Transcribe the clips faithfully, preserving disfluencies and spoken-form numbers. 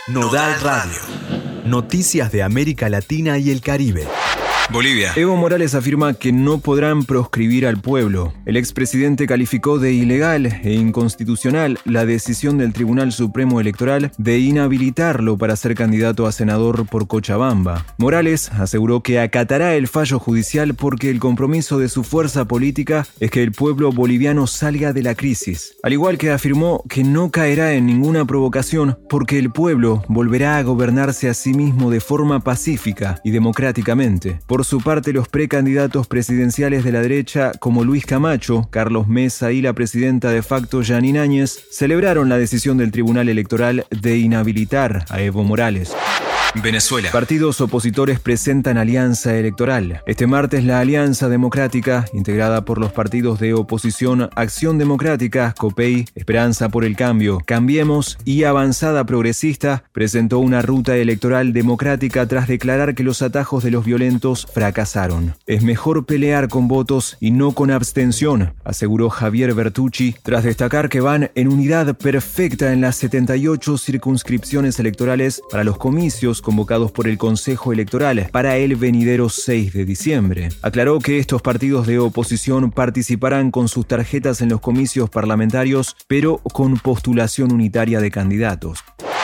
Nodal Radio. Noticias de América Latina y el Caribe. Bolivia. Evo Morales afirma que no podrán proscribir al pueblo. El expresidente calificó de ilegal e inconstitucional la decisión del Tribunal Supremo Electoral de inhabilitarlo para ser candidato a senador por Cochabamba. Morales aseguró que acatará el fallo judicial porque el compromiso de su fuerza política es que el pueblo boliviano salga de la crisis. Al igual que afirmó que no caerá en ninguna provocación porque el pueblo volverá a gobernarse a sí mismo de forma pacífica y democráticamente. Por su parte, los precandidatos presidenciales de la derecha, como Luis Camacho, Carlos Mesa y la presidenta de facto Janine Áñez, celebraron la decisión del Tribunal Electoral de inhabilitar a Evo Morales. Venezuela. Partidos opositores presentan alianza electoral. Este martes, la Alianza Democrática, integrada por los partidos de oposición Acción Democrática, COPEI, Esperanza por el Cambio, Cambiemos y Avanzada Progresista, presentó una ruta electoral democrática tras declarar que los atajos de los violentos fracasaron. Es mejor pelear con votos y no con abstención, aseguró Javier Bertucci, tras destacar que van en unidad perfecta en las setenta y ocho circunscripciones electorales para los comicios convocados por el Consejo Electoral para el venidero seis de diciembre. Aclaró que estos partidos de oposición participarán con sus tarjetas en los comicios parlamentarios, pero con postulación unitaria de candidatos.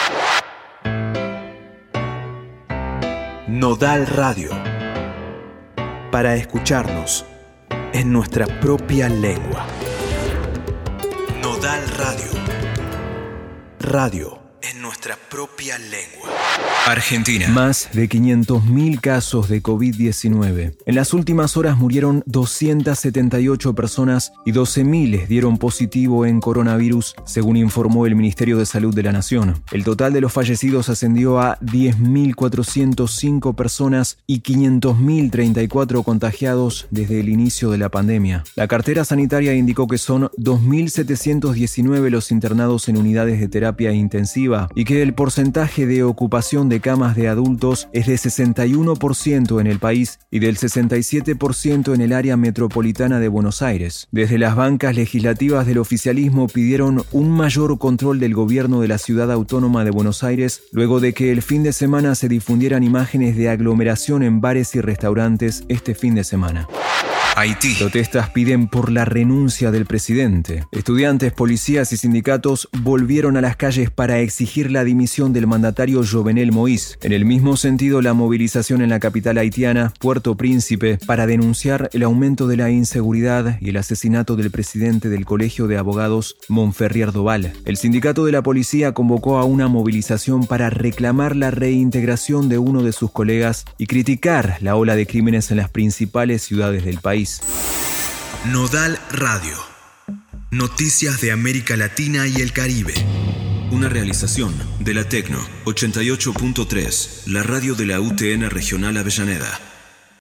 Nodal Radio. Para escucharnos en nuestra propia lengua. Nodal Radio. Radio en nuestra propia lengua. Argentina. Más de quinientos mil casos de covid diecinueve. En las últimas horas murieron doscientas setenta y ocho personas y doce mil dieron positivo en coronavirus, según informó el Ministerio de Salud de la Nación. El total de los fallecidos ascendió a diez mil cuatrocientas cinco personas y quinientos mil treinta y cuatro contagiados desde el inicio de la pandemia. La cartera sanitaria indicó que son dos mil setecientos diecinueve los internados en unidades de terapia intensiva y que el porcentaje de ocupación de camas de adultos es de sesenta y uno por ciento en el país y del sesenta y siete por ciento en el área metropolitana de Buenos Aires. Desde las bancas legislativas del oficialismo pidieron un mayor control del gobierno de la ciudad autónoma de Buenos Aires luego de que el fin de semana se difundieran imágenes de aglomeración en bares y restaurantes este fin de semana. Haití. Protestas piden por la renuncia del presidente. Estudiantes, policías y sindicatos volvieron a las calles para exigir la dimisión del mandatario Jovenel Moïse. En el mismo sentido, la movilización en la capital haitiana, Puerto Príncipe, para denunciar el aumento de la inseguridad y el asesinato del presidente del Colegio de Abogados, Montferrier Doval. El sindicato de la policía convocó a una movilización para reclamar la reintegración de uno de sus colegas y criticar la ola de crímenes en las principales ciudades del país. Nodal Radio. Noticias de América Latina y el Caribe. Una realización de la Tecno ochenta y ocho punto tres, la radio de la U T N Regional Avellaneda.